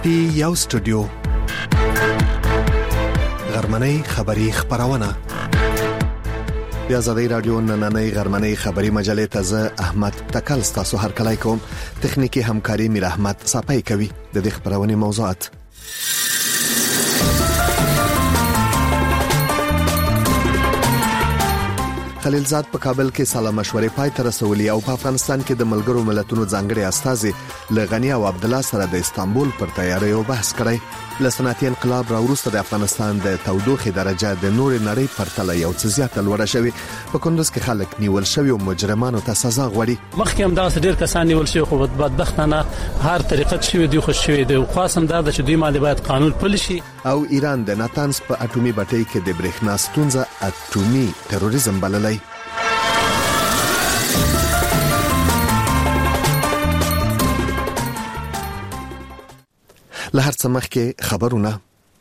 پی یو سټوډیو غرمنۍ خبری خبرونه د آزادۍ رادیو نننۍ غرمنۍ خبری مجلې ته زه احمد تکل تاسو هر کله کوم تخنیکی همکاري میر احمد صاحب کوي د دې خبرونه موضوعات خلیلزاد په کابل کې سالا مشورې پای ته رسولې او په افغانستان کې د ملګرو ملتونو ځانګړي استازي لغنی او عبد الله سره د استانبول پر تیاریو بحث کړی. له صنعتي انقلاب راوروسته د افغانستان د تودوخې درجه د نور نړۍ پرتله یو څه زیاته لوړه شوې. په کندوز کې خلک نیول شوی او مجرمانو ته سزا غواړي. مخکې هم دا ډېر کسان نیول شوی خو بدبختانه هر طریقه شوی دی خو شوی دی. خاصم دا چې دوی مالي باید قانون پلي شي. او ایران د ناتانز په اټومي بټۍ کې د برېښنا ستونزه اټومي تروریزم بللی. له هر څه مخکې خبرونه.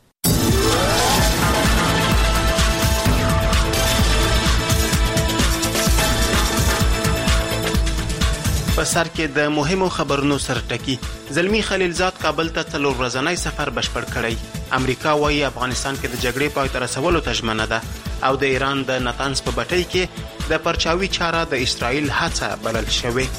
په سر کې د مهمو خبرونو سرټکی. زلمی خلیلزاد کابل ته 3 ورځنی سفر بشپړ کړی. امریکا وايي افغانستان کې د جګړې پای ته رسولو ته ژمنه ده او د ایران د ناتانز په بټۍ کې د پرچاوي چاره د اسرائیل هڅه بلل شوې.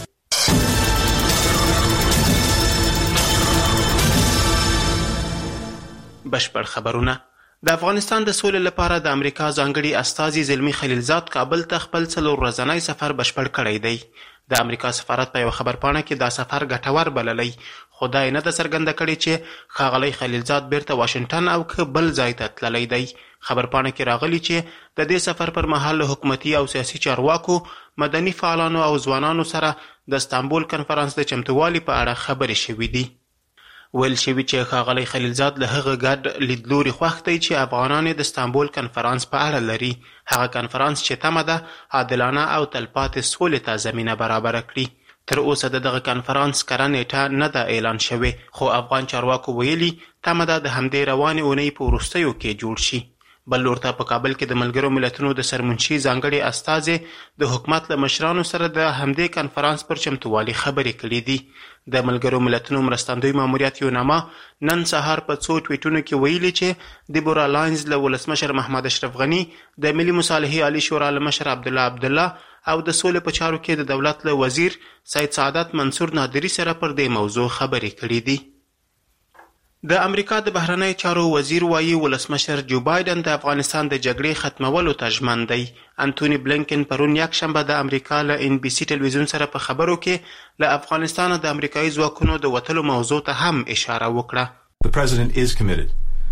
بشپړ خبرونه. د افغانستان د سولې لپاره د امریکا ځانګړي استازي زلمی خلیلزاد کابل ته خپل 3 ورځنی سفر بشپړ کړی دی. د امریکا سفارت په یو خبرپاڼه کې دا سفر ګټور بللی، خو دا نه د څرګنده کړي چې ښاغلی خلیلزاد بیرته واشنگټن او که بل ځای ته تللی دی. خبرپاڼه کې راغلی چې د دې سفر پر مهال حکومتي او سیاسي چارواکو، مدني فعالانو او ځوانانو سره د استانبول کنفرانس د چمتووالي په اړه خبرې شوې دي. ویل شوي چې ښاغلی خلیلزاد له هغه ګډ لیدلوري خوښ دی چې افغانان د استانبول کنفرانس په اړه لري. هغه کنفرانس چې تمه ده عادلانه او تلپاتې سولې ته زمینه برابره کړي. تر اوسه دغه کنفرانس کره نیټه نه ده اعلان شوې، خو افغان چارواکو ویلي تمه ده د همدې روانې اونۍ په وروستیو کې جوړ شي. بل لورته په کابل کې د ملګرو ملتونو د سرمنشي ځانګړي استازي د حکومت له مشرانو سره د همدې کنفرانس پر چمتووالي خبرې کړې دي. د ملګرو ملتونو مرستندوی ماموریت یوناما نن سهار په 2 ټویټونو کې ویلي چې د بورا لاینز له ولسمشر محمد اشرف غنی، د ملي مصالحې عالی شورا له مشر عبدالله او د سولې په چارو کې د دولت له وزیر سید سعادت منصور نادری سره پر دې موضوع خبرې کړې دي. د امریکا د بهرنی چارو وزیر وايي ولسمشر جو بایدن د افغانستان د جګړې ختمولو ته ژمن دی. انټونی بلینکن پرون یکشنبه د امریکا له NBC ټلویزیون سره په خبرو کې له افغانستان د امریکایي ځواکونو د وتلو موضوع ته هم اشاره وکړه. The president is committed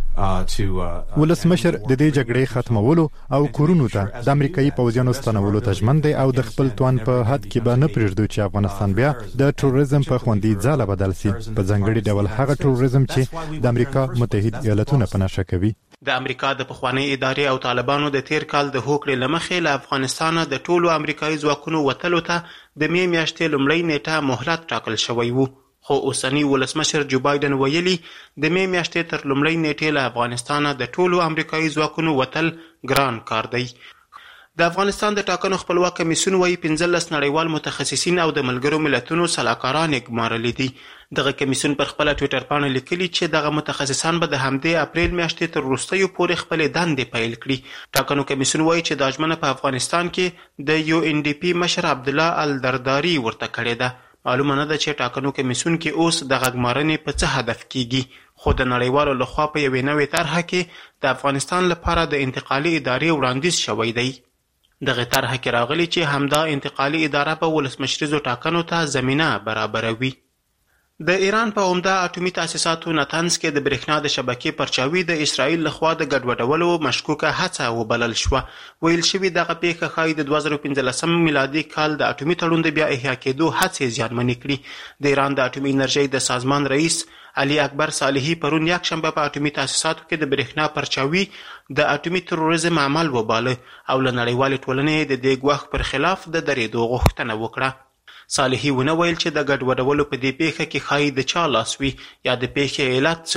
ولسمشر د دې جګړې ختمولو او کورونو ته د امریکایي پوځیانو ستنولو ته ژمن دی او د خپل توان په حد کې به نه پرېږدو چې افغانستان بیا د تروریزم په خوندي ځاله بدل شي، په ځانګړي ډول هغه تروریزم چې د امریکا متحد ایالتونه په نښه کوي. د امریکا د پخوانۍ ادارې او طالبانو د تیر کال د هوکړې له مخې له افغانستانه د ټولو امریکایي ځواکونو وتلو ته د می میاشتې لومړۍ نیټه مهلت ټاکل شوی و، خو اوسنی ولسمشر جو بایدن ویلي د می میاشتې تر لومړۍ نیټې له افغانستانه د ټولو امریکایي ځواکونو وتل ګران کار دی. د افغانستان د ټاکنو خپلواک کمیسیون وايي 15 نړیوال متخصصین او د ملګرو ملتونو سلاکاران یې ګمارلي دي. دغه کمیسیون پر خپله ټویټر پاڼه لیکلي چې دغه متخصصان به د همدې اپریل میاشتې تر وروستیو پورې خپلې دندې پیل کړي. ټاکنو کمیسیون وايي چې دا ژمنه په افغانستان کې د UNDP مشر عبدالله الدرداري ورته کړې ده. معلومه نه ده چې ټاکنو کمیسیون کې اوس د غږمارنې په څه هدف کیږي، خو د نړیوالو لخوا په یوې نوې طرحه کې د افغانستان لپاره د انتقالي ادارې وړاندیز شوی دی. دغه طرحه کې راغلي چې همدا انتقالي اداره په ولسمشریزو ټاکنو ته زمینه برابروي. د ایران په عمده اټومي تاسیساتو ناتنز کې د برېښنا د شبکې پرچاوي د اسرائیل لخوا د ګډوډولو مشکوکه هڅه وبلل شوه. ویل شوي دغه پیښه ښایي د 2015 میلادي کال د اټومي تړون د بیا احیا کېدو هڅې زیانمنې کړي. د ایران د اټومي انرژۍ د سازمان رئیس علي اکبر صالحي پرون یکشنبه په اټومي تاسیساتو کې د برېښنا پرچاوي د اټومي تروریزم عمل وباله او له نړیوالې ټولنې د دې ګواښ پر خلاف د درېدو غوښتنه وکړه. صالحي ونه ویل چې د ګډوډولو په دې پیښه کې ښایي د چا لاس وي یا د پیښې علت څه و،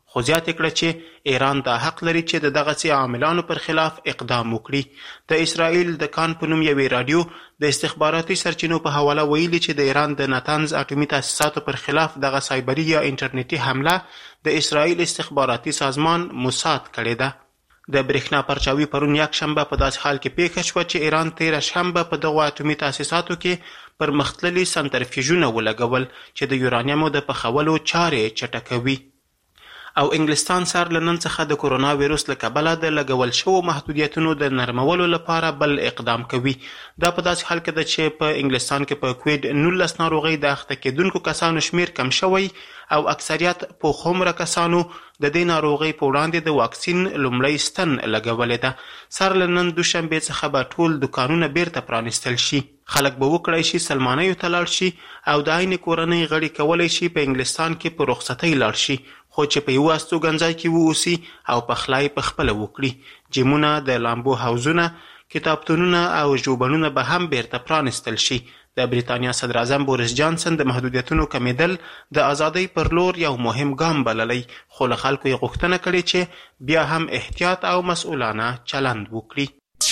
خو زیاته کړه چې ایران دا حق لري چې د دغسې عاملانو پر خلاف اقدام وکړي. د اسرائیل د کان په نوم یوې راډیو د استخباراتي سرچینو په حواله ویلي چې د ایران د نتنز اټومي تاسیساتو پر خلاف دغه سایبري یا انټرنیټي حمله د اسرائیل استخباراتي سازمان موساد کړې ده. د برېښنا پرچاوي پرون یکشنبه په داسې حال کې پیښه شوه چې ایران تېره شنبه په دغو اټومي تاسیساتو کې پرمختللي سنترفیوژونه ولګول چې د یورانیمو د پخولو چارې چټکوي. او انګلستان سره له نن څخه د کورونا ویروس له کبله د لګول شوو محدودیتونو د نرمولو لپاره بل اقدام کوي. دا په داسې حال کې ده چې په انګلستان کې په کوویډ 19 ناروغۍ د اخته کېدونکو کسانو شمیر کم شوی او اکثریت پوخ کسانو د دې ناروغۍ په وړاندې د واکسین لومړی ستن لګولې ده. سره له نن دوشنبې څخه به ټول دکانونه بیرته پرانیستل شي. خلک به وکړی شي سلمانیو ته لاړ شي او د عین کورنۍ غړي کولی شي په انګلستان کې په رخصتۍ لاړ شي، خو چې په یوه استوګنځای کې واوسي او پخلی په خپله وکړي. جیمونه، د لامبو حوزونه، کتابتونونه او ژوبڼونه به هم بیرته پرانیستل شي. د بریتانیا صدر اعظم بوریس جانسن د محدودیتونو کمیدل د ازادۍ پر لور یو مهم ګام بللی، خو له خلکو یې غوښتنه کړې چې بیا هم احتیاط او مسؤلانه چلند وکړي.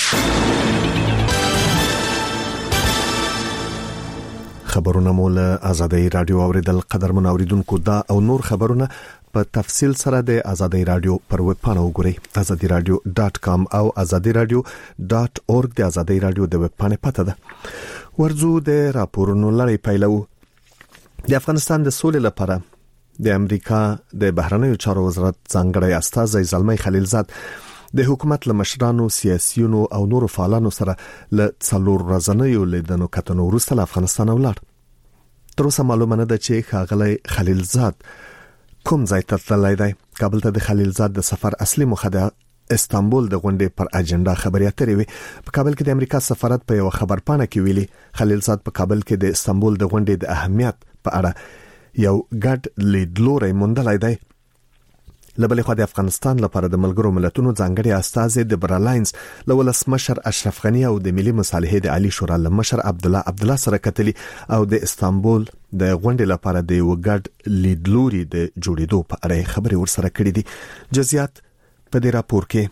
خبرونه مو له ازادۍ رادیو اوریدل. قدرمن اوریدونکو، دا او نور خبرونه په تفصیل سره د ازادۍ رادیو پر ویب پاڼه وګورئ، azadiradio.com او azadiradio.org د ازادۍ رادیو د ویب پاڼې پته ده. ورځو د راپورونو لړۍ پیلو. د افغانستان د سولې لپاره د امریکا د بهرنیو چارو وزارت ځانګړی استازی زلمی خلیلزاد د حکومت له مشرانو، سیاسيونو او نورو فعالانو سره له 4 ورځنیو لیدنو کتنو وروسته له افغانستان ولاړ. تر اوسه معلومه نه ده چې ښاغلی خلیلزاد کوم ځای ته تللی دی. کابل ته د خلیلزاد د سفر اصلي موخه د استانبول د غونډې پر اجنډا خبرې اترې وي. په کابل کې د امریکا سفارت په یو خبرپاڼه کې ویلي خلیلزاد په کابل کې د استانبول د غونډې د اهمیت په اړه یو ګډ لیدلوری موندلی دی. لبلې خو د افغانستان لپاره د ملګرو ملتونو ځانګړي استازي د برلاینز له ولسمشر اشرف غنی او د ملي مصالحې د عالی شورا له مشر عبدالله سره کتلي او د استانبول د غونډې لپاره د یو ګډ لیدلوري د جوړېدو په اړه خبرې ورسره کړې دي. جزئیات په دې راپور کې.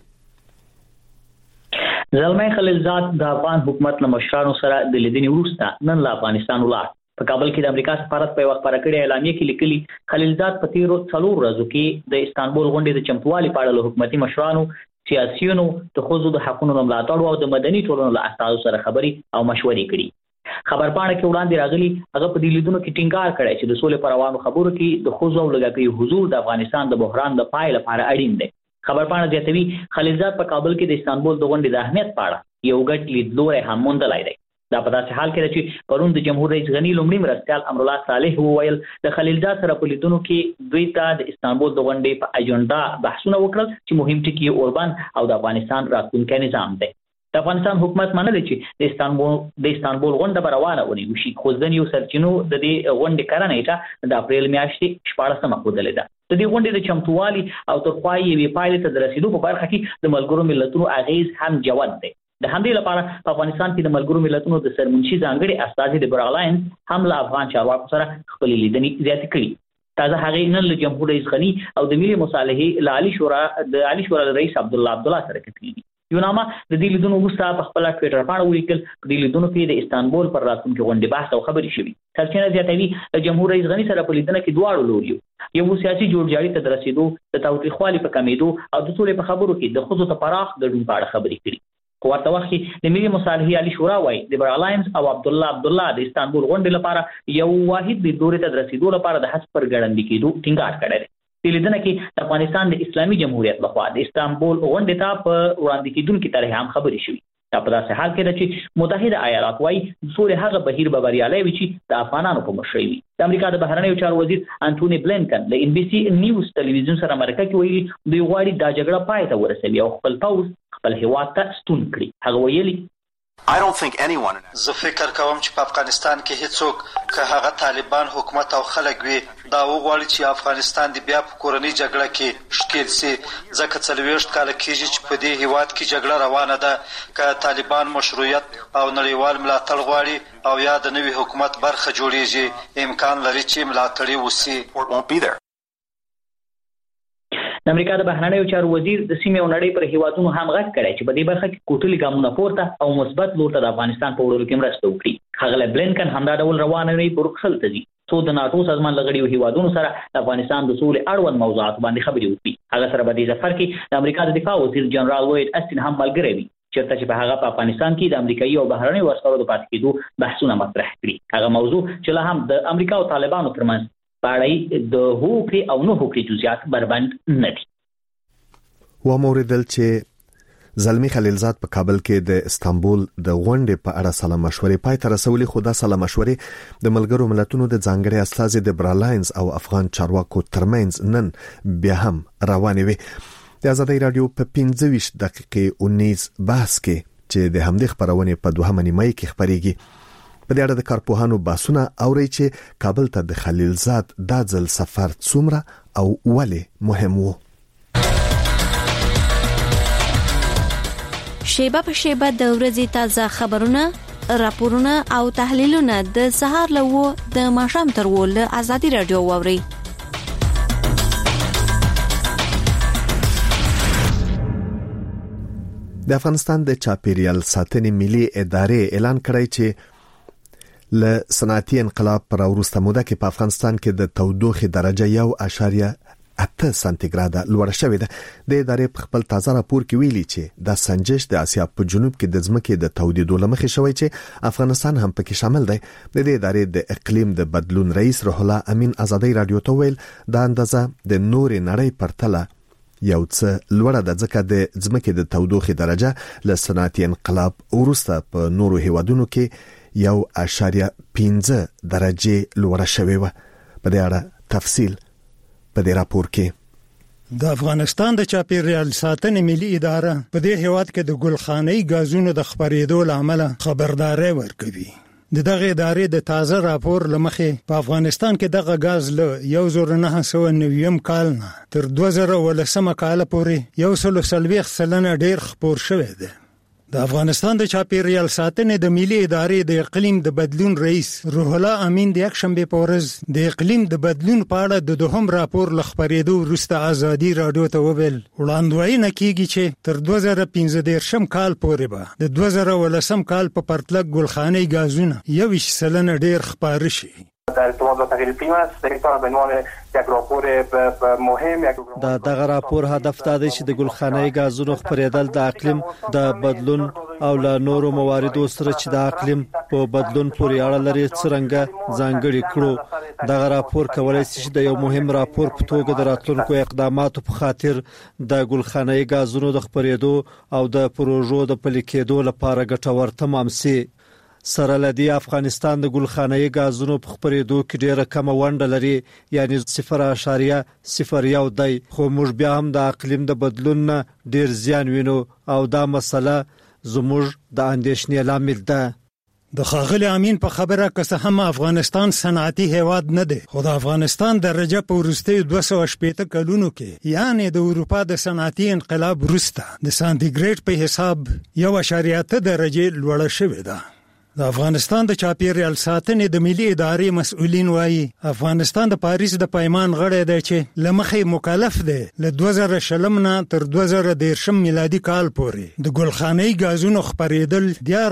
زلمی خلیلزاد د افغان حکومت له مشرانو سره د لیدنې وروسته نن له افغانستان ولاړ. په کابل کې د امریکا سفارت په وخت خبره کړې اعلامیه کې لیکلي خلیلزاد په تیرو 4 ورځو کې د استانبول غونډې د چمتووالي په اړه له حکومتي مشرانو، سیاسيونو، د ښځو د حقوقو ملاتړ او د مدني ټولنو له استازو سره خبرې او مشورې کړي. خبرپاڼه کې وړاندې راغلي هغه په دې لیدونو کې ټینګار کړی چې د سولې پر روانو خبرو کې د ښځو او لږکیو حضور د افغانستان د بحران د پای لپاره اړین دی. خبرپاڼه زیاتوي خلیلزاد په کابل کې د استانبول د غونډې د اهمیت په اړه یو ګډ لیدلوری هم موندلی دی. دا په داسې حال کې ده چې پرون د جمهور رئیس غنی لومړي مرستیال امرالله صالح وویل د خلیلزاد سره په لیدونو کې دوی ته د استانبول د غونډې په اجنډا بحثونه وکړل چې مهم ټکي اوربند او د افغانستان راتلونکی نظام دی. د افغانستان حکومت منلي چې د استانبول غونډه به روانه ونیوشي، خو ځینو سرچینو د دې غونډې کره نیټه د اپریل میاشتې 14 ښودلې ده. د دې غونډې د چمتووالي او تر پای یوې پایلې ته د رسیدو په برخه کې د ملګرو ملتونو اغیز هم جوت دی. د همدې لپاره په افغانستان کې د ملګرو ملتونو د سرمنشي ځانګړي استازي د برلاینز هم له افغان چارواکو سره خپل لیدنې زیاتې کړي. تازه هغه نن له جمهور رئیس غنی او د ملي مصالحې له عالی شورا رئیس عبدالله سره کتلي دي. یو نامه د دې لیدونو وروسته په خپل ټویټر باندې ولیکل په دې لیدونو کې د استانبول پر راتلونکي غونډې بحث او خبرې شوې. سرچینه زیاتوي د جمهور رئیس غنی سره په لیدنه کې دواړو لوري یو سیاسي جوړجاړي ته رسیدو، د تاوتریخوالي په کمیدو او د ټولې په خبرو کې د ښځو ته پراخ ګډون په اړه خبرې کړي. په ورته وخت کې د ملي مصالحې عالی شورا وايي د برلاینز او عبدالله د استانبول غونډې لپاره یو واحد لیدلوري ته رسیدو لپاره د هڅو پر ګړندې کېدو ټینګار کړی دی. په لیدنه کې د افغانستان د اسلامي جمهوریت لخوا د استانبول غونډې ته په وړاندې کېدونکي طرح هم خبرې شوې. دا په داسې حال کې ده چې متحده ایالات وايي د سولې هغه بهیر به بریالی وي چې د افغانانو په مشرۍ وي. د امریکا د بهرنیو چارو وزیر انټوني بلینکن له NBC نیوز ټلویزیون سره مرکه کې ویلي دوی غواړي دا جګړه پای ته ورسوي او خپل پوځ خپل هیواد ته ستون کړي. هغه ویلي زه فکر کوم چې په افغانستان کې هیڅوک که هغه طالبان حکومت او خلک وي دا وغواړي چې افغانستان د بیا په کورنۍ جګړه کې ښکېل سي، ځکه 40 کاله کېږي چې په دې هیواد کې جګړه روانه ده. که طالبان مشروعیت او نړیوال ملاتړ غواړي او یا د نوي حکومت برخه جوړیږي، امکان لري چې ملاتړي وسي. د امریکا د بهرنیو چارو وزیر د سیمې او نړۍ پر هیوادونو هم غږ کړی چې په دې برخه کې کوټلي ګامونه پورته او مثبت لور ته د افغانستان په وړلو کې مرسته وکړي. ښاغلی بلینکن همدا ډول روانه وي بروکسل ته ځي څو د ناتو سازمان لغړیو هیوادونو سره د افغانستان د سولې اړوند موضوعات باندې خبرې وکړي. هغه سره په دې سفر کې د امریکا د دفاع وزیر جنرال لوید اسټن هم ملګری وي چېرته چې په هغه په افغانستان کې د امریکایي او بهرنیو عسکرو د پاتې کېدو بحثونه مطرح کړي. هغه موضوع چې لا هم د امریکا او طالبانو ترمنځ په اړه د هوکړې او نه هوکړې جزئیات بربند نه دي. وموردل چې زلمی خلیلزاد په کابل کې د استانبول د غونډې په اړه سلا مشورې پای ته رسولې، خو دا سلا مشورې د ملګرو ملتونو د ځانګړي استازي د برالاینز او افغان چارواکو ترمنځ نن بیا هم روانې وي. د آزادۍ رادیو په 15 دقیقې 19 بحث کې چې د همدې خبرونه په 2 نیمه کې خبريږي په دې اړه د کارپوهانو بحثونه اوري چې کابل ته د خلیلزاد د ځل سفر څومره او ولې مهم وو. شیبه په شیبه د ورځې تازه خبرونه، راپورونه او تحلیلونه د سهار لوو د ماښام تر ول آزادۍ رادیو ووري. د افغانستان د چاپیریال ساتنې ملي ادارې اعلان کړی چې ل صنعتي انقلاب پر وروسته موده کې په افغانستان کې د تودوخې درجه 1.8 سانتیګراډ لوړه شوې ده. د ادارې په خپل تازه راپور کې ویلي چې د سنجش د اسیا په جنوب کې د ځمکې د تودېدو لمخې شوی چې افغانستان هم پکې شامل دی. د دې ادارې د اقلیم د بدلون رئیس روح الله امین آزادۍ رادیو ته ویل د اندازه د نورې نړۍ پرتله یو څه لوړه ده ځکه د ځمکې د تودوخې درجه له صنعتي انقلاب وروسته په نورو هیوادونو کې 1.5 درجه لوړه شوې و. په دې اړه تفصیل په دې راپور کې. د افغانستان د چاپیریال ساتنې ملي اداره په دې هیواد کې د ګلخانه‌ای غازونو د خپرېدو لامل خبرداري ورکوي. دغه ادارې د تازه راپور لمخې په افغانستان کې دغه غاز له 1990 کال نه تر 2010 کال پورې 140% ډیر خپور شوی دی. د افغانستان د چاپیریال ساتنې د ملي ادارې د اقلیم د بدلون رئیس روح الله امین د یکشنبه په ورځ د اقلیم د بدلون په اړه د دوهم راپور لخبرېدو وروسته آزادۍ رادیو ته وویل وړاندوینه کیږي چې تر 2015 کال پورې به د 2010 کال په پرتله ګلخانه‌ای غازونه 1% ډیر خپاره شي. در ارتباط با تغییر اقلیم است دکتر به عنوان یک راپور مهم دغه راپور هدف دا دی چې د ګلخانه‌ای غازونو خپرېدل د اقلیم د بدلون او له نورو مواردو سره چې د اقلیم په بدلون پورې اړه لري څرنګه ځانګړي کړو. دغه راپور کولای شي چې د یو مهم راپور په توګه د راتلونکو اقداماتو په خاطر د ګلخانه‌ای غازونو د خپرېدو او د پروژو د پلي کېدو لپاره ګټور تمام شي. سره لدی افغانستان د ګلخانه‌ای غازونو په خپرېدو کې ډېره کم ونډه لري، یعنی 0.01 دی، خو موږ بیا هم د اقلیم د بدلون نه ډېر زیان وینو او دا مسله زموږ د اندېښنې لامل ده. د ښاغلي امین په خبره که هم افغانستان صنعتي هیواد نه دی، خو د افغانستان درجه په وروستیو 280 کلونو کې یعنی د اروپا د صنعتي انقلاب وروسته د سانتیګریډ په حساب 1.8 درجه لوړه شوې ده. د افغانستان د چاپیریال ساتنې د ملي ادارې مسؤلین وایي افغانستان د پاریس د پیمان غړی دی چې لمخې مکلف دی له 2020 نه تر 2030 میلادي کال پورې د ګلخانه‌ای غازونو خپرېدل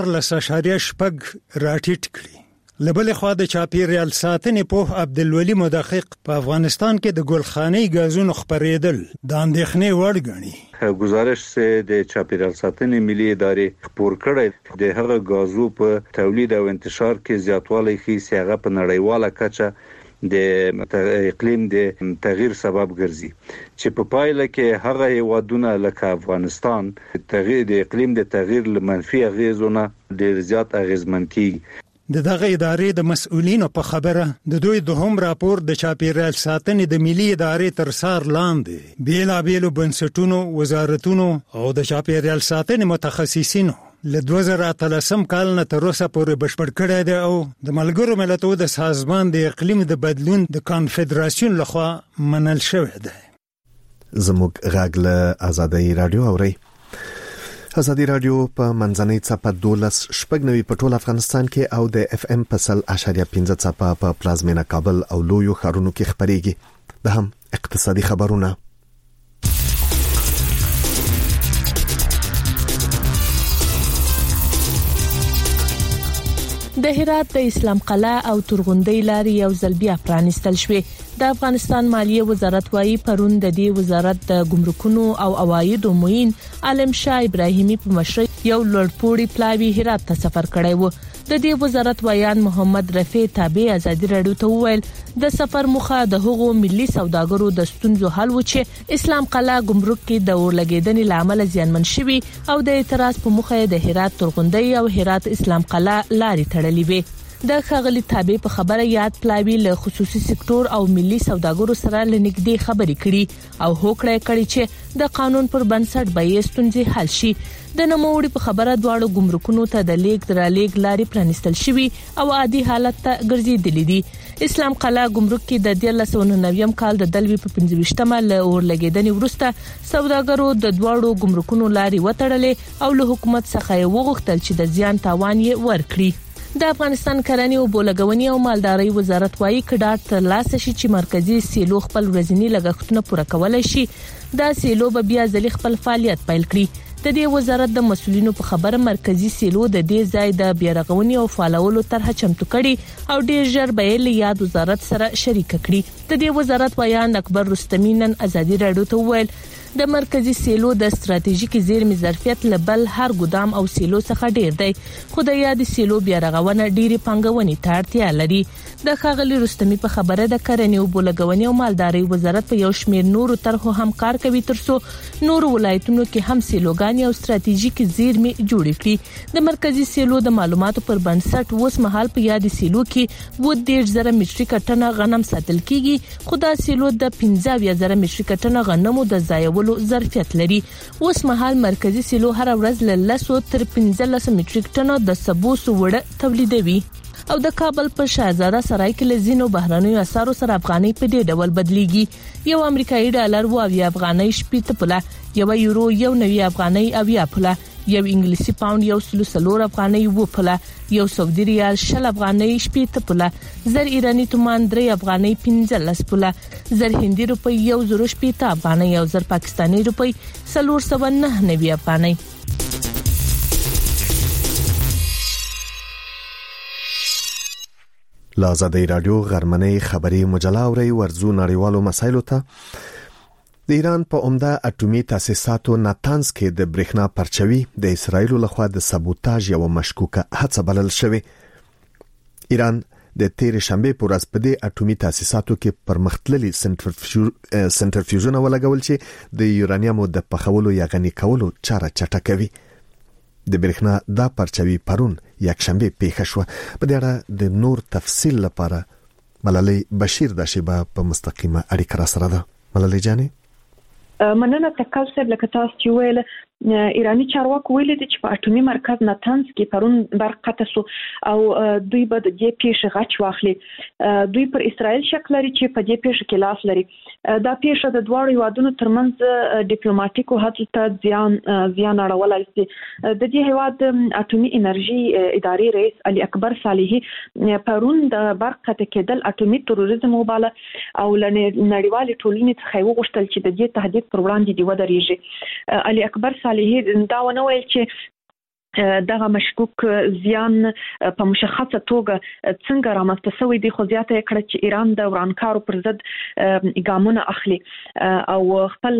14.8 راټیټ کړي. لبل خوا د چاپیریال ساتنې په عبدالولی مدقق په افغانستان کې د ګلخانه‌ای غازونو خپرېدل د اندېښنې وړ ګڼي. گزارش د چاپیریال ساتنې ملي ادارې خبر کړی د هغه غازو په تولید او انتشار کې زیاتوالی ښیي هغه په نړیواله کچه د اقلیم د تغییر سبب ګرځي چې په پایله کې هغه هیوادونه لکه افغانستان د اقلیم د تغییر منفي اغیزونه ډېر زیات اغیزمن کیږي. دغه ادارې د مسؤلینو په خبره د دوی دوهم راپور د چاپیریال ساتنې د ملي ادارې تر سار لاندې بیلابېلو بنسټونو، وزارتونو او د چاپیریال ساتنې متخصصینو له 2013 کال نه تر اوسه پورې بشپړ کړی دی او د ملګرو ملتونو د سازمان د اقلیم د بدلون د کانفدراسیون لخوا منل شوی دی. زموږ غږ له آزادۍ رادیو اوري. آزادۍ رادیو په منځنۍ څپه 12.9 په ټول افغانستان کې او د اف ام په 0.15 څپه په پلازمینه کابل او لویو ښارونو کې خبريږي. د هم اقتصادي خبرونه. د هرات د اسلام قلعه او تورغونډۍ لارې یو ځل بیا پرانیستل شوې. د افغانستان مالیه وزارت وايي پرون د دې وزارت د ګمرکونو او عوایدو معین عالم شاه ابراهیمي په مشرۍ یو لوړپوړی پلاوی هرات ته سفر کړی و. د دې وزارت ویان محمد رفیع تابع ازادي رادیو ته وویل د سفر مخه د هغو ملي سوداګرو د ستونزو حل و چې اسلام قلعه ګمرک کې د اورلګیدنې لامل زیانمن شوي او د اعتراض په مخه د هرات تورغونډۍ او هرات اسلام قلعه لارې تړلې وي. د خغلی تابع په خبره یاد پلاوی له خصوصي سکتور او ملي سوداګرو سره لنګدي خبرې کړي او هوکړه کړي چې د قانون پر بنسټ به یې ستونزې حل شي. د نوموړي په خبره دواړو ګمرکونو ته د لیک درالېګ لارې پرانیستل شوي او عادي حالت ته ګرځېدلې دي. اسلام قلعه ګمرک کې د 1999 کال د دلوي په 25مه له اورلګیدنې وروسته سوداګرو د دواړو ګمرکونو لارې وتړلې او له حکومت څخه یې وغوښتل چې د زیان تاوان یې ورکړي. د افغانستان کرنې او بولګونی او مالداري وزارت وايي کډاټ تر لاسه شي چې مرکزی سیلو خپل ورځنی لګښتونه پوره کولای شي. دا سیلو به بیا ځلې خپل فعالیت پیل کړي. د دې وزارت د مسولینو په خبره مرکزی سیلو د دې ځای د بیارغونې او فعالولو طرحه چمتو کړي او ډیر ژر به یې یاد وزارت سره شریک کړي. د دې وزارت ویان اکبر رستمی نن ازادي رادیو ته وویل د مرکزی سیلو د ستراتیژیک زیرمې ظرفیت لبل هر ګدام او سیلو څخه ډیر دی خو د یاد سیلو بیارغونه ډیره پنګونې ته اړتیا لري. د خغلی رستمی په خبره د کرنې او بولګونی او مالداري وزارت په یو شمېر نورو طرحو هم کار کوي ترڅو نور ولایتونو کې هم سیلوګان او ستراتیژیک زیرمې جوړ کړي. د مرکزی سیلو د معلوماتو پر بنسټ اوس مهال په یاد سیلو کې 1.0 مټریک ټنه غنم ساتل کیږي خو دا سیلو د 15,000 مټریک ټنه غنمو د ځایولو ظرفیت لري. اوس مهال مرکزی سیلو هر ورځ له 100 تر 15 مټریک ټنه د سبو سوړه تولیدوي. او د کابل په شاهزاده سرای کې لزینو بهرانيو اسعارو سره افغاني په دې ډول بدليږي. یو امریکایي ډالر و 80 افغاني شپې پوله، یو یورو 90 افغاني 80 پوله، یو انګلیسي پاوند 130 افغاني و پوله، یو سعودي ریال 60 افغاني شپې پوله، زر ایرانی تومان 3 افغاني 15 پوله، زر هندي روپی 1.7 افغاني او زر پاکستاني روپی 490 افغاني. لازادی رادیو غرمنۍ خبری مجله اوري ورزو نړیوالو مسایلو ته. د ایران په عمده اټومي تاسیساتو ناتانز کې د برېښنا پرچوي د اسرایل لخوا د سابوتاژ یو مشکوکه هڅه بلل شوې. ایران د تیر شنبه پر ورځ په دې اټومي تاسیساتو کې پرمختللي سنټرفیوژونه ولګول چې د یورانیمو د پخولو یا غني کولو چاره چټکوي. د برېښنا دا پرچوي پرون یک شنبه پیښه شو. په دې اړه د نور تفصیل لپاره ملالۍ بشیر د شیبه په مستقیمه اړیکه را سره ده. ملالۍ جانې مننه تکل صاحب لکه تاسو چې ویل ایرانی چارواکو ویل دي چې په اټومي مرکز ناتانز کې پرون برق قطع شو او دوی به د دې پیښه غچ واخلي. دوی پر اسرائیل شک لري چې په دې پیښه کې لاس لري. دا پیښه د دوه هیوادونو ترمنځ ډیپلوماټیکو هڅو ته زیان اړولای شي. د دې هیواد اټومي انرژي ادارې رئیس علي اکبر صالحي پرون د برق قطع کېدل اټومي تروریزم وباله او نړیوال ټولنې څخه وغوښتل چې د دې تهدید پر وړاندې دی ودرېږي. علي اکبر صالحي دا ونه ویل چې دغه مشکوک زیان په مشخصه توګه څنګه رامنځته شوی دی، خو زیاته کړه چې ایران د ورانکارو پر ضد ګامونه اخلي او خپل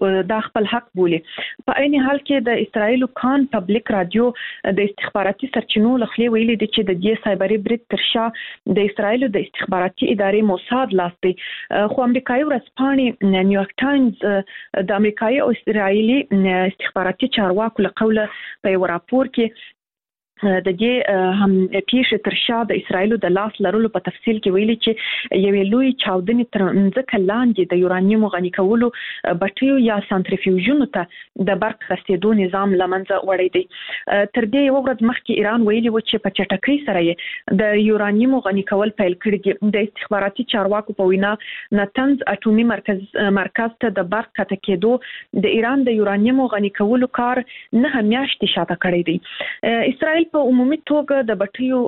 حق بولي. په عین حال کې د اسرائیل کان پبلک رادیو د استخباراتي سرچینو لخوا ویلي دي چې د دې سایبري برید تر شا د اسرائیل د استخباراتي ادارې موساد لاس دی. خو امریکایي ورځپاڼې نیویارک ټایمز د امریکایي او اسرائیلي استخباراتي چارواکو له قوله په یو راپور کې د دې هم پیښه تر شا د اسرائیل د لاس لرلو په تفصیل کې ویلي چې یوې لوی چاودنې تر ځکه لاندې د یورانیم غني کولو بټریو یا سنټریفیوژونو ته د برق رسیدو نظام لمنځه وړی دی. تر دې یو ورځ مخکې ایران ویلي و چې په چټکۍ سره د یورانیم غني کول پیل کړی دي. د استخباراتي چارواکو په وینا ناتنز اټومي مرکز ته د برق قطع کېدو د ایران د یورانیم غني کولو کار نه میاشتې شاته کړی دی. اسرائیل په عمومي توګه د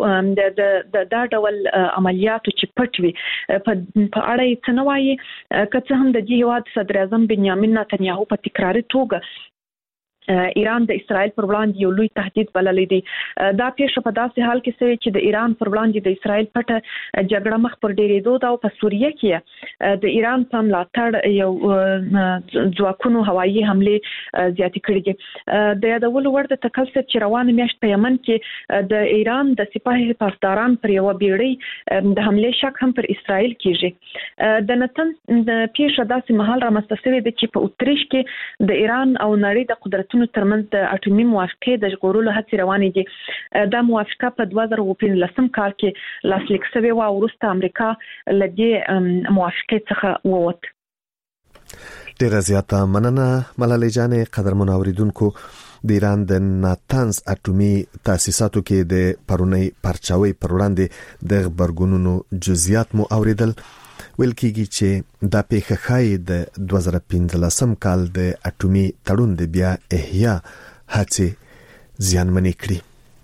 بټریو د ډول عملیاتو چې پټوي په اړه یې څه نه وایي. که څه هم د دې هیواد صدر اعظم بنیامین نتنیاهو په تکراري توګه ایران د اسرائیل پر وړاندې یو لوی تهدید بللی دی. دا پیښه په داسې حال کې شوې چې د ایران پر وړاندې د اسرائیل پټه جګړه مخ پر ډیرېدو ده او په سوریه کې د ایران په ملاتړ یو ځواکونو هوایي حمله زیاتې کړې دي. د یادولو وړ د تکل چې روانه میاشت په یمن کې د ایران د سپاه حفاظداران پر یو بیړۍ د حمله شک هم پر اسرائیل کیږي. د نتن پیښه داسې مهال رامنځته شوې ده چې په اتریش کې د ایران او نړۍ د قدرت ترمنځ د اټومي موافقې د ژغورلو هڅې روانې دي. دا موافقه په 2015 کال کې لاسلیک شوې و او وروسته امریکا له دې موافقې څخه ووت. ډیره زیاته مننه ملالۍ جانې. قدرمن اوریدونکو، د ایران د ناتنز اټومي تاسیساتو کې د پرونی پرچاوي پر وړاندې د خبرګونونو جزئیات مو اوریدل. ویل کېږي چې دا پیښه ښایي د 2015 کال د اټومي تړون د بیا احیا هڅې زیانمنې کړي.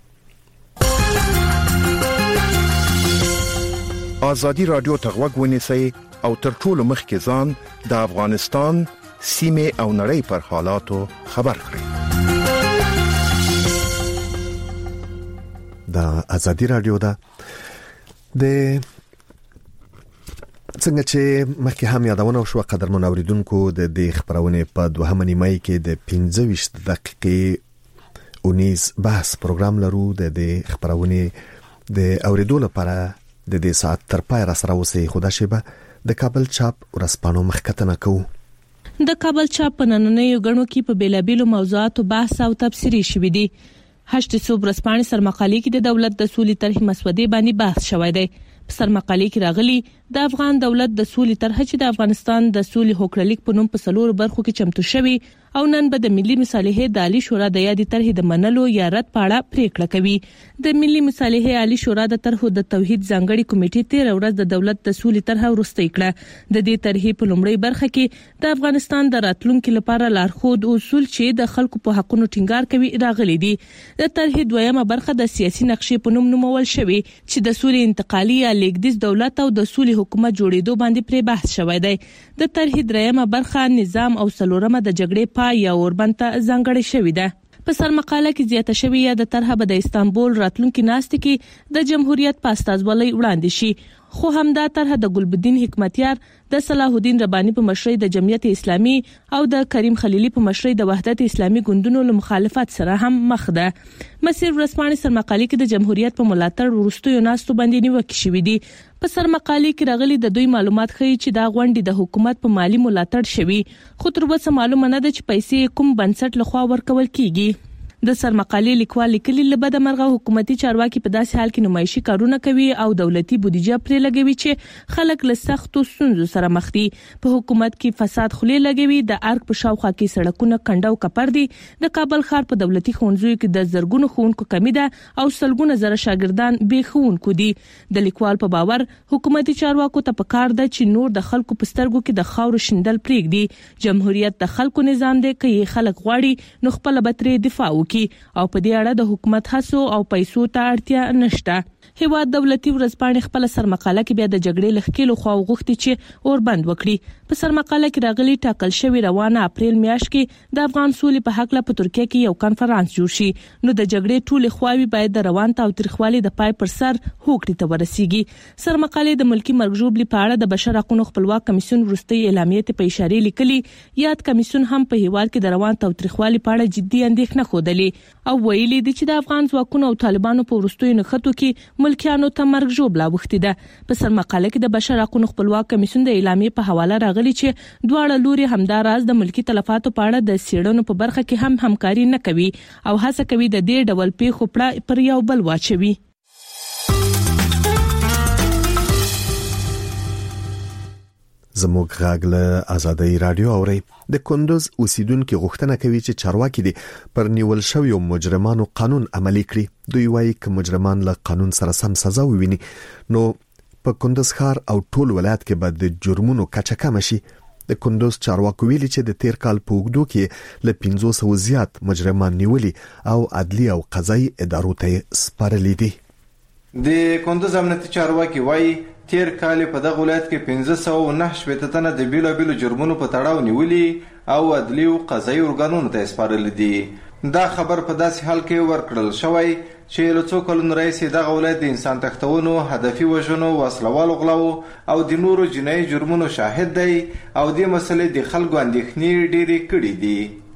ازادي رادیو ته غوږ ونیسئ او تر ټولو مخکې ځان د افغانستان سیمې او نړۍ پر حالاتو خبر کړئ. دا ازادي رادیو ده. د څنګه چې مخکې هم یادونه وشوه قدرمن اوریدونکو، د دې خبرونه په 2 نیمه کې د 15 دقیقې اونیز بحث پروګرام لرو. د دې خبرونه د اوریدو لپاره د دې ساعت تر پای را سره اوسئ. خدا شیبه د کابل چاپ ورسپانو مخکتنه کوو. د کابل چاپ په نننیو غنو کې په بیلابیلو موضوعاتو بحث او تبصرې شوې دي. هشت صوب ورسپانې سرمقالې کې د دولت د سولې طرح مسودې باندې بحث شوی دی. سرمقالې کې راغلي د افغان دولت د سولې طرح چې د افغانستان د سولې هوکړلیک په نوم په 4 برخو کې چمتو شوی او نن به د ملي مصالحې د عالی شورا د یادې طرح د منلو یا رد په اړه پریکړه کوي. د ملي مصالحې عالی شورا د طرح د توحید ځانګړي کمیټې 13 ورځ د دولت د سولې طرح ورسته کړه. د دې طرح په لومړی برخه کې د افغانستان د راتلونکو لپاره لارښود اصول چې د خلکو په حقوقو ټینګار کوي راغلي دي. د طرح دویمه برخه د سیاسي نقشې په نوم نومول شوی چې د سولې انتقالي یا لیکدیز دولت او د سولې حکومت جوړېدو باندې پرې بحث شوی دی. د طرح دریمه برخه نظام او څلورمه د جګړې پای یا اوربند ته ځانګړې شوې ده. په سرمقاله کې زیاته شوې یا د طرح به د استانبول راتلونکي ناستې کې د جمهوریت په استازولۍ وړاندې شي. خو همدا طرح د ګلبدین حکمتیار، د صلاح الدین رباني په مشرۍ د جمعیت اسلامي او د کریم خلیلی په مشرۍ د وحدت اسلامي ګوندونو له مخالفت سره هم مخ ده. مسیر ورسپانې سرمقالې کې د جمهوریت په ملاتړ وروستیو ناستو باندې نیوکې شوې دي. په سرمقالې کې راغلي د دوی معلومات ښیي چې دا غونډې د حکومت په مالی ملاتړ شوي، خو تر اوسه معلومه نه ده چې پیسې کوم بنسټ لخوا ورکول کیږي. د سرمقالې لیکوال لیکلي لبد مرغه حکومتي چارواکي په داسې حال کې نمایشي کارونه کوي او دولتي بودیجه پرې لګوي چې خلک له سختو ستونزو سره مخ دي. په حکومت کې فساد خولې لګوي. د ارګ په شاوخوا کې سړکونه کنډو کپر دي. د کابل ښار په دولتي ښوونځیو کې د زرګونو ښوونکو کمی ده او سلګونه زره شاګردان بې ښوونکو دي. د لیکوال په باور حکومتي چارواکو ته پکار ده چې نور د خلکو په سترګو کې د خاور شیندل پرېږدي. جمهوریت د خلکو نظام دی، کې خلک غواړي نو خپل بتري دفاع وکړي او په دې اړه د حکومت هڅو او پیسو ته اړتیا نشته. هیواد دولتي ورځپاڼې خپل سرمقاله کې بیا د جګړې لخکېلو خو غوښتي چې اوربند وکړي. په سرمقاله کې راغلي ټاکل شوی روانه اپریل میاشت کې د افغان سولې په حق له په ترکیه کې یو کانفرنس جوړ شي. نو د جګړې ټول خواوې باید د روان تاوتریخوالي د پای پر سر هوکړې ته ورسیږي. سرمقاله د ملکی مرګ ژوبلې په اړه د بشر حقوقو خپلواک کمیسیون وروستي اعلامیه ته په اشاره لیکلي. یاد کمیسیون هم په هیواد کې د روان تاوتریخوالي په اړه جدي اندېښنه خوده او ویلي دي چې د افغان ځواکونو او طالبانو په وروستیو نښتو کې ملکیانو ته مرګ ژوبله وختي ده. په سرمقاله کې د بشر حقوقو خپلواک کمیسیون د اعلامیې په حواله راغلي چې دواړه لوري همدا راز د ملکی تلفاتو په اړه د سیړنو په برخه کې هم همکاري نه کوي او هڅه کوي د دې ډول پیښو پر یو بل واچوي. زموږ غږ له آزادۍ رادیو اوري. د کندوز اوسیدونکو غوښتنه کوي چې چارواکي دي پر نیول شویو مجرمانو قانون عملي کړي. دوی وایي چې مجرمان له قانون سره سم سزا وویني نو په کندوز ښار او ټول ولایت کې به د جرمونو کچه کم شي. د کندوز چارواکو ویلي چې د تیر کال په اوږدو کې له 500 زیات مجرمان نیولي او عدلي او قضایي ادارو ته سپارلي دي. د کندوز امنیتي چارواکي وایي تیر کال په دغه ولایت کې 509 تنه د بیلابیلو جرمونو په تړاو نیولي او عدلي او قضایي ارګانونو ته سپارل دي. دا خبر په داسې حال کې ورکړل شوی چې له څو کلونو راهیسې دغه ولایت د انسان تښتونو، هدفي وژنو، وسلوالو غلاو او د نورو جنایي جرمونو شاهد دی او دې مسلې د خلکو اندېښنې ډېرې کړي دي.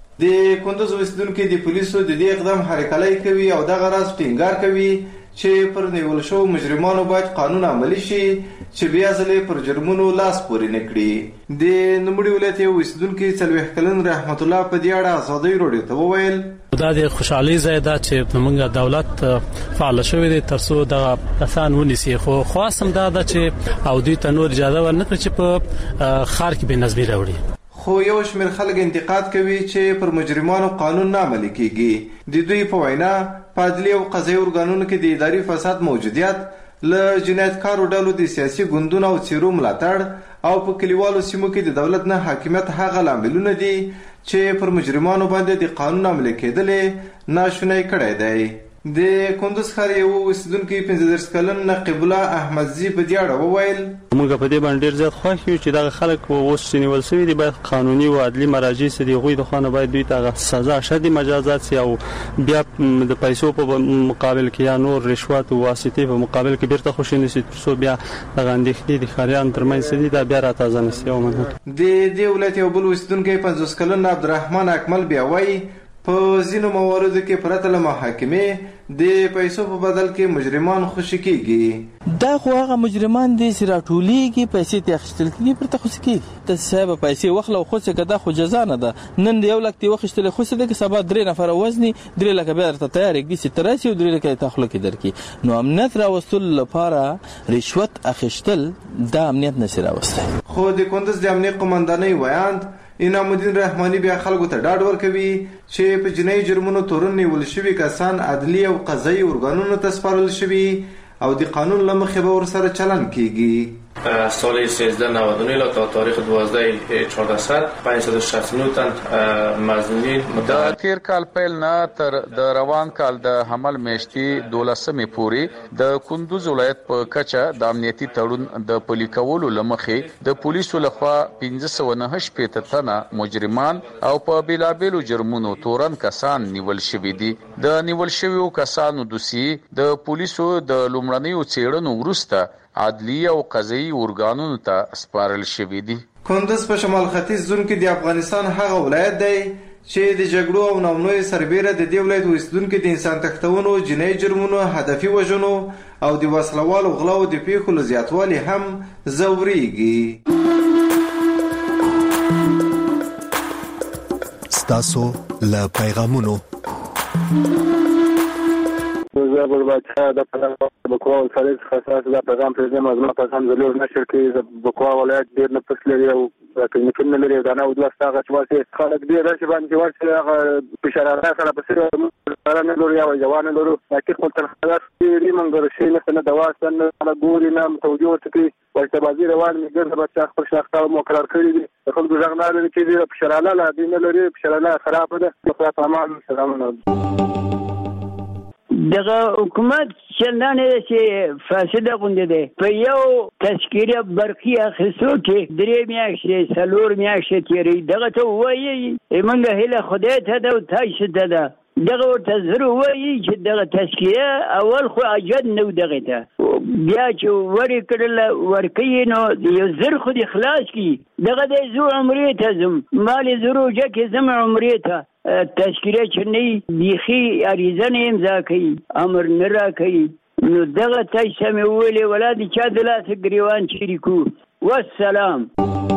د کندوز اوسیدونکي د پولیسو د دې اقدام هرکلی کوي او دغه راز ټینګار کوي چې پر نیول شوو مجرمانو باید قانون عملي شي چې بیا ځلې پر جرمونو لاس پورې نه کړي. د نوموړي ولایت یو اوسیدونکي 40 کلن رحمت الله په دې اړه ازادۍ راډیو ته وویل دا د خوشحالي ځای ده چې موږ دولت فعال شوی دی ترڅو د کسان ونیسي، خو خاصم دا ده چې او دوی ته نور اجازه ورنکړي چې په ښار کې بې نظمي راوړي. خو یو شمېر خلک انتقاد کوي چې پر مجرمانو قانون نه عملي کیږي. د دوی په وینا په عدلي او قضایي ارګانونو کې د اداري فساد موجودیت، له جنایتکارو ډلو د سیاسي ګوندونو او څیرو ملاتړ او په کلیوالو سیمو کې د دولت نه حاکمیت هغه لاملونه دي چې پر مجرمانو باندې د قانون عملي کېدل ناشونی کړی دی. د کندوز ښار یو اوسیدونکی 15 کلن نقیب الله احمدزي په دې اړه وویل موږ په دې باندې ډېر زیات خوښ یو چې دغه خلک اوس چې نیول شوي دي باید قانوني او عدلي مراجع سي، د هغوی د خوا نه باید دوی ته سزا شدید مجازات سي او بیا د پیسو په مقابل کې یا نور رشوت او واسطې په مقابل کې بیرته خوشی نشي ترڅو بیا دغه اندېښنې د ښاریانو ترمنځ دي دا بیا راتازه نشي. او د دې ولایت یو بل اوسیدونکی 50 کلن عبدالرحمن اکمل بیا وایي په ځینو مواردو کې پرته له محاکمې د پیسو په بدل کې مجرمان خوشي کیږي. دا خو هغه مجرمان دي چې راټولېږي پیسې ته اخیستل کېږي پرته خوشي کیږي. ته صاحب پیسې واخله او خوشي کړه خو جزا نه ده. نن 1 لک ته واخیستل خوشي ده که سبا 3 نفر وزني 3 لک به درته تیار کړي چې تراسي او 3 لک ته خلک درکې. نو امنیت راوستل لپاره رشوت اخیستل دا امنیت نشي راوستل. خو د کندوز د امنیت قومندانۍ ویاند انعام الدین رحماني بیا خلکو ته ډاډ ورکوي چې په جنایي جرمونو تورن نیول شوي کسان عدلي او قضایي ارګانونو ته سپارل شوي او د قانون له مخې به ورسره چلند کیږي. سال 1399 تا تاریخ 12/1400 569 تن مظنونین د تیر کال پیل نه تر د روان کال د حمل میاشتې 12مې پورې د کندوز ولایت په کچه د امنیتي تړون د پلي کولو لمخې د پولیسو لخوا 1509 تنه مجرمان او په بیلابیلو جرمونو تورن کسان نیول شوي دي. د نیول شویو کسانو دوسیې د پولیسو د لومړنیو څېړنو وروسته عدلی او قضایي ارګانونو ته سپارل شوي دي. کندوز په شمال ختیځ زون کې د افغانستان هغه ولایت دی چې د جګړو او نامنوي سربیره د دې ولایت اوسیدونکو د انسان تښتونو، جنایي جرمونو، هدفي وژنو او د وسلوالو غلاو د پیښو له زیاتوالي هم ځورېږي. ستاسو له پیغامونو زابل بچا د بکوا ولایت خاصه د پیغام پرېږدم از ما پیغام ضرور نشر کې د بکوا ولایت ډېر نفس لري او کلینیکونه نه لري دا نه ودلا ستاره چې واسه خلک دې راشي باندې ورته هغه بشارات سره بسره نه لري او جوان لري لکه خپل تر خلاص دې منګر شي نه دوا سن نه ګوري نه توجه ټکی ورته بازی روان میګر بچا خپل شاخته مقرر کړی دي خلکو ځغنا لري چې دې بشاراله لا دې نه لري بشاراله خراب ده په تمام سلام دغه حکومت چندانه چې فاسده غونډه ده په یو تشکیله برقی اخیستو کې 3 میاشتې 4 میاشتې تیرې دغه ته وایي موږ هله خدای ته د تاسو ته ده دغه ورته زرو وایي چې دغه تشکیله اول خو اجد نو دغه ته بیا چې وری کړل ورکی نو یو زر خو د خلاص کی دغه د زو عمرې ته زم مال زرو جکه زم عمرې ته تشکیله چنی بیخی اریزن امضا کوي امر نه را کوي نو دغه تاسو مې ویلې ولادي چا د لاس ګریوان چریکو والسلام.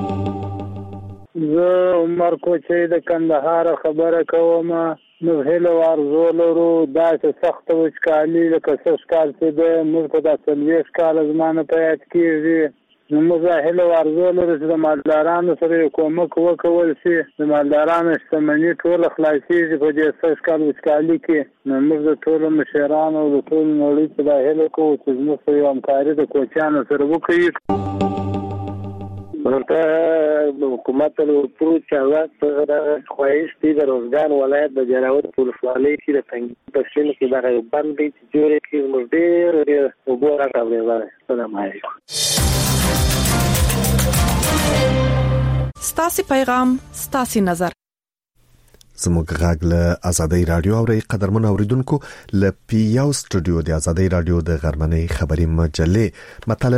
زه عمر کوچی د کندهار خبره کوم. نو هله ورزو لرو داسې سخت وچکالي لکه سږ کال چې د موږ ته د 40 کال زمانه په یاد کېږي. نو موږ هله ورزو لرو چې د مالدارانو سره کومک وکول شي د مالدارانو شتمني ټول خلاصېږي په دې سږ کال وچکالي کې. نو موږ د ټولو مشرانو او د ټول نړۍ ته دا هله کوو چې زموږ سره یو همکاري د کوچیانو سره وکړي. ورته حکومت له پروت چاوات خواهش دي د روزګان ولایت د جلاوت ولسوالۍ کې د تنګ پښین کې دا باندې چې جوړې کې موږ ډېر وګورا راغلی. السلام علیکم. ستاسو پیغام ستاسو نظر زموږ غږ له آزادۍ رادیو او ری قدرمن اوریدونکو له پیاو سټوډیو د آزادۍ رادیو د غرمنۍ خبري مجلې مطلب